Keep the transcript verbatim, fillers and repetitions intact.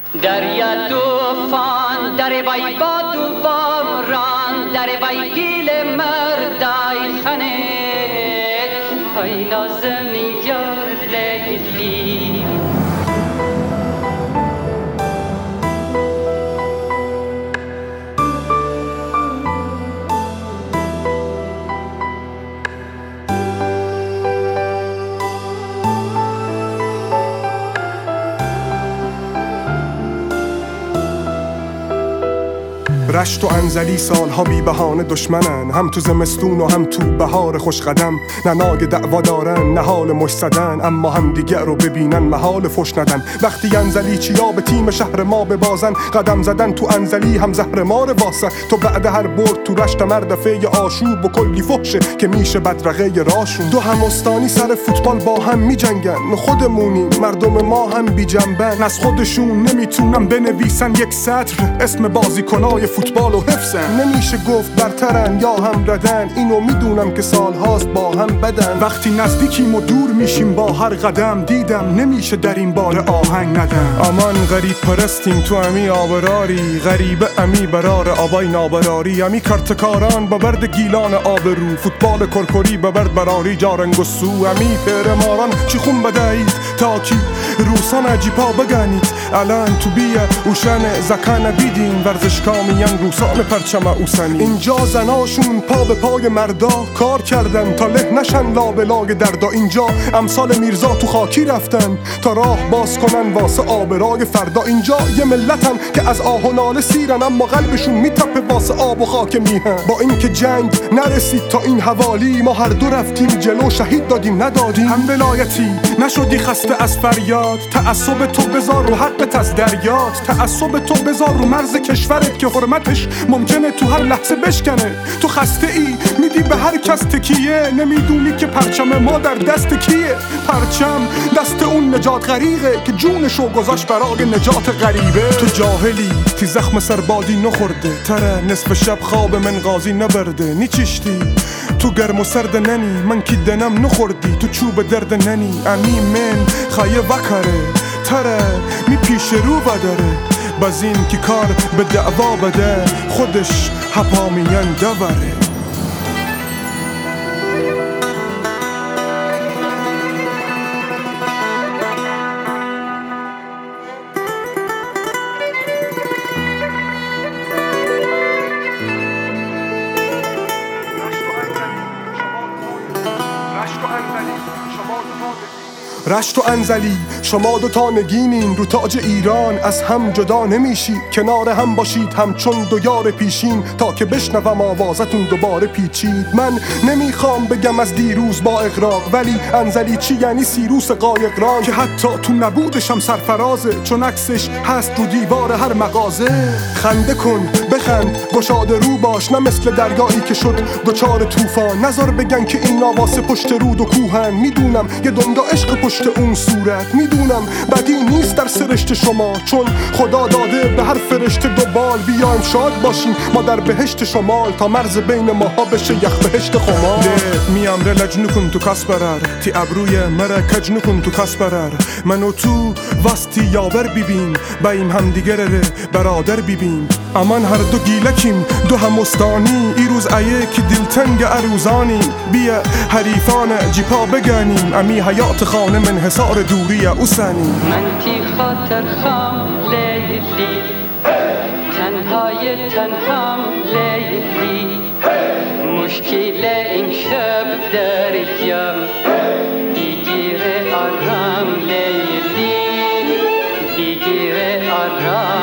دریا توفان در وای باد و باران در وای گیل مردای خنه های لازم یار لیلی رشت و انزلی سالها بی بهانه دشمنن، هم تو زمستون و هم تو بهار خوش قدم. نه ناگ دعوا دارن نه حال مش زدن، اما هم دیگر رو ببینن محال فش ندن. وقتی انزلی چیا به تیم شهر ما ببازن، قدم زدن تو انزلی هم زهر مار واسه. تو بعد هر برد تو رشت مردفه آشوب و کلی فحشه که میشه بدرقه راشون. دو هم استانی سر فوتبال با هم میجنگن، خودمونیم مردم ما هم بی جنبن. از خودشون نمیتونن بنویسن یک سطر اسم بازیکنای فوتبال و حفظن. نمیشه گفت برترن یا هم ردن، اینو میدونم که سالهاست با هم بدن. وقتی نزدیکیم و دور میشیم با هر قدم، دیدم نمیشه در این بار آهنگ ندم. امان غریب پرستیم تو امی آبراری، غریب امی برار آبای نابراری. امی کرتکاران با برد گیلان آبرو، فوتبال کرکری با برد براری جارنگ و سو. امی پیرماران چی خون بدهید تا کی روسان عجیبا بگنید. الان تو بیه اوشن زکان بیدین ورزش کامیان روسان پرچم اوسنی. اینجا زناشون پا به پای مردا کار کردن تا له نشن لابلای دردا. اینجا امثال میرزا تو خاکی رفتن تا راه باز کنن واسه آبرای فردا. اینجا یه ملتن که از آه و ناله سیرن، اما قلبشون میتپه واسه آب و خاک میهن. با اینکه جنگ نرسید تا این حوالی، ما هر دو رفتیم جلو شهید دادیم ندادیم. هم ولایتی نشدی خسته از فریاد، تعصب تو بذار رو حقت از دریات. تعصب تو بذار رو مرز کشورت که حرمتش ممکنه تو هر لحظه بشکنه. تو خسته ای میدی به هر کس تکیه، نمیدونی که پرچم ما در دست کیه. پرچم دست اون نجات غریقه که جونشو گذاشت برای نجات غریبه. تو جاهلی تی زخم سربادی نخورده، تره نصف شب خواب من قاضی نبرده. نیچشتی تو گرم و سرد ننی، من کی دنم نخوردی تو چوب درد ننی. امی من خایه وکره تره می پیش رو بداره، بازین که کار به دعوا بده خودش هپامیان دوره. رشت و انزلی شما دوتا نگینین رو تاج ایران، از هم جدا نمیشی. کنار هم باشید همچون دو یار پیشین، تا که بشنوم آوازتون دوباره پیچید. من نمیخوام بگم از دیروز با اغراق، ولی انزلی چی یعنی سیروس قایقران که حتی تو نبودش هم سرفرازه، چون عکسش هست رو دیوار هر مغازه. خنده کن بخند گشاده رو باش، نه مثل دریایی که شد دوچار طوفان. نظر بگن که این واسه پشت رود و کوهن، میدونم یه دنیا عشق پشت اون صورت. میدونم بدی نیست در سرشت شما، چون خدا داده به هر فرشته دو بال. بیایم شاد باشیم ما در بهشت شمال، تا مرز بین ماها بشه یخ بهشت خمال. میام رلج نکن تو کس برر، تی ابروی مرا کج نکن تو کس برر. منو تو واستی یاور ببین، بایم هم دیگر ره برادر ببین. امان هر دو گیلکیم دو همستانی، ای روز ایه که دلتنگ عروزانی. بیا حریفان جیپا بگنیم، امی حیات خانه من حسار دوری اوسنی. من تی خاطر خام لیلی، تنهای تنهام لیلی. مشکل این شب دریم بگیر آرام لیلی، بگیر آرام